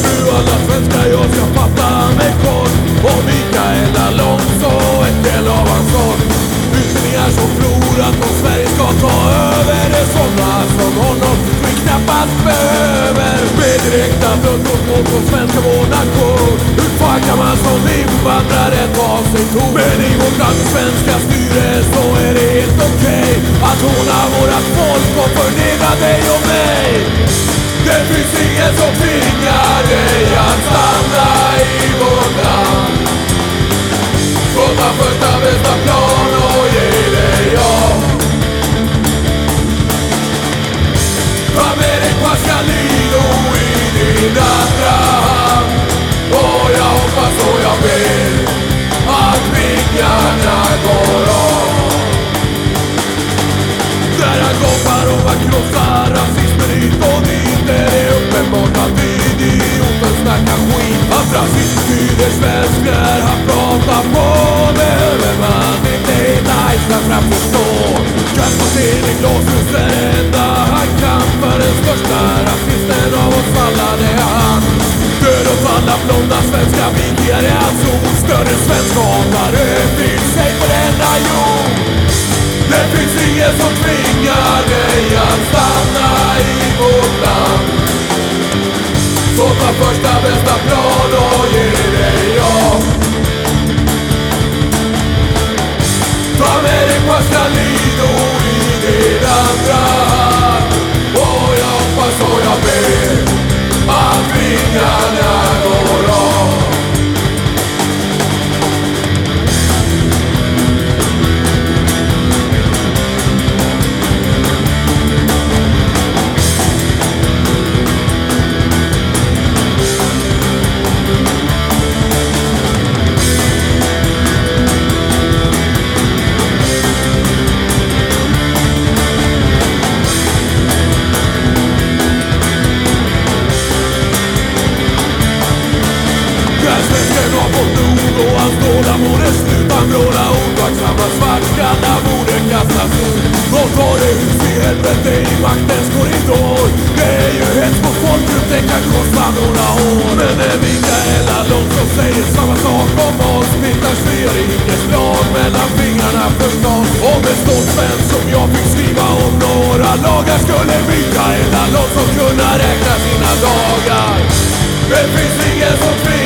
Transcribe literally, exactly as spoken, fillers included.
nu alla svenskar, jag ska fatta mig kort. Och Mikael Alonso, ett del av hans son. Utbildningar som tror att om Sverige ska ta över är sådana som honom vi knappast behöver. Med direkta dödskott mot de svenska vår nation. Hur fan kan man som invandrare ta sig ton? Men i vårt land svenska styre så är det helt okej att håna vårat folk och förnedra dig och mig. Det finns ingen som tvingar dig att stanna i vårt land. Skåta första bästa plan och ge dig ja. Ta med dig Pascalino i din andra hand. Och jag hoppas och jag ber att vingarna går av. Där han goppar och man krossar rasismen hit och dit. Där det är uppenbart att idioten snackar skit. Att rasism betyder svensk när han pratar på. Behöver man inte hela Island fram förstå. Kasta sten i glashus är det enda han kan. För den största rasisten av oss alla det är han. Död åt alla blonda svenska vikingar är hans ord. Större svenska hatare finns ej på denna jord. Det finns ingen som tvingar dig att stanna i vårt land. Så ta första bästa plan och ge dig ja. Ta med dig Pascalino i din andra hand. Och jag hoppas och jag ber att vingarna går av. Han vråla otacksamma svartskallar borde kastas ut. Och ta det hus i helvete i maktens korridor. Det är ju hets mot folkgrupp, det kan kosta några år. Men när Mikael Alonso säger samma sak om oss, Pittars Frierikes lag mellan fingrarna förstås. Om en stolt svensk som jag fick skriva om några lagar skulle Mikael Alonso kunna räkna sina dagar. Det finns ingen som tvingar